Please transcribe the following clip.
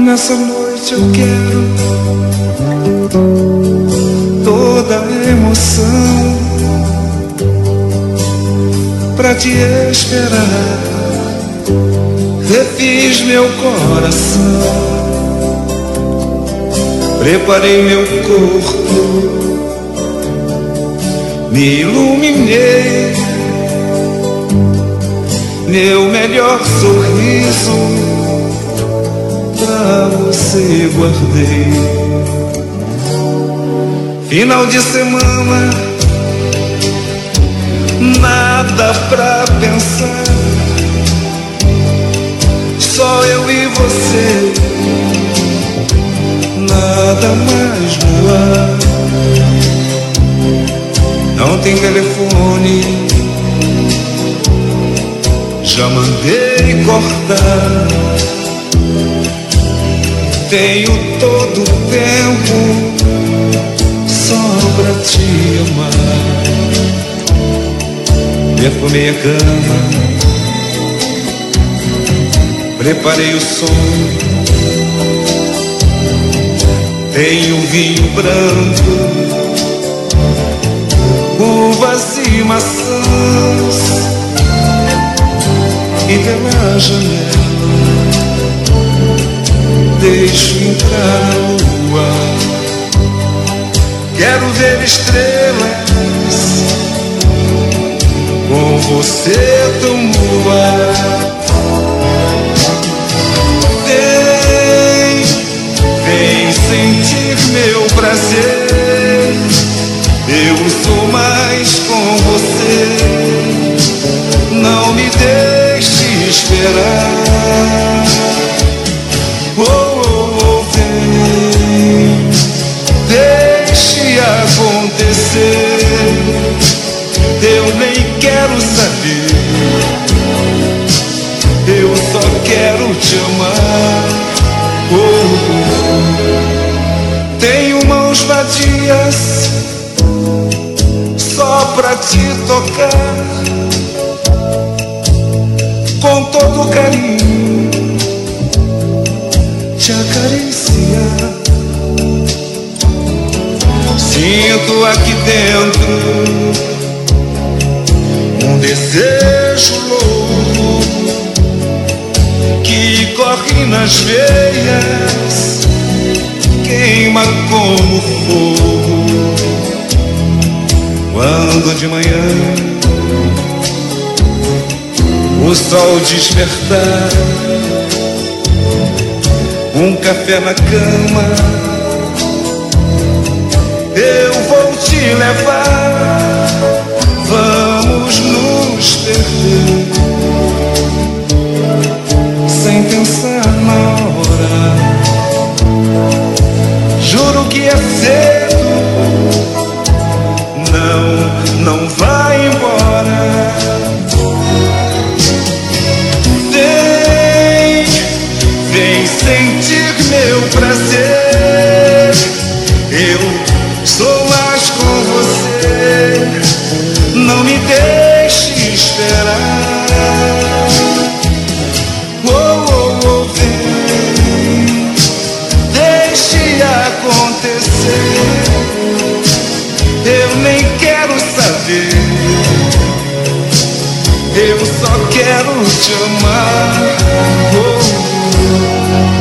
Nessa noite eu quero toda a emoção pra te esperar. Refiz meu coração, preparei meu corpo, me iluminei, meu melhor sorriso pra você guardei. Final de semana, nada pra pensar, só eu e você, nada mais no ar. Não tem telefone, já mandei cortar. Tenho todo o tempo só pra te amar. Perfumei a cama, preparei o som. Tenho vinho branco, uvas e maçãs, e pela janela deixo entrar a lua. Quero ver estrelas com você tão nua. Vem sentir meu prazer, eu sou mais com você. Não me deixe esperar. Eu nem quero saber, eu só quero te amar. Tenho mãos vadias só pra te tocar, com todo carinho te acariciar. Sinto aqui dentro um desejo louco que corre nas veias, queima como fogo. Quando de manhã o sol despertar, um café na cama, eu vou te levar. Vamos nos perder sem pensar na hora. Juro que é cedo, não vai embora. Vem sentir meu prazer, eu sou mais com você. Não me deixe esperar. Vem, deixe acontecer. Eu nem quero saber, eu só quero te amar.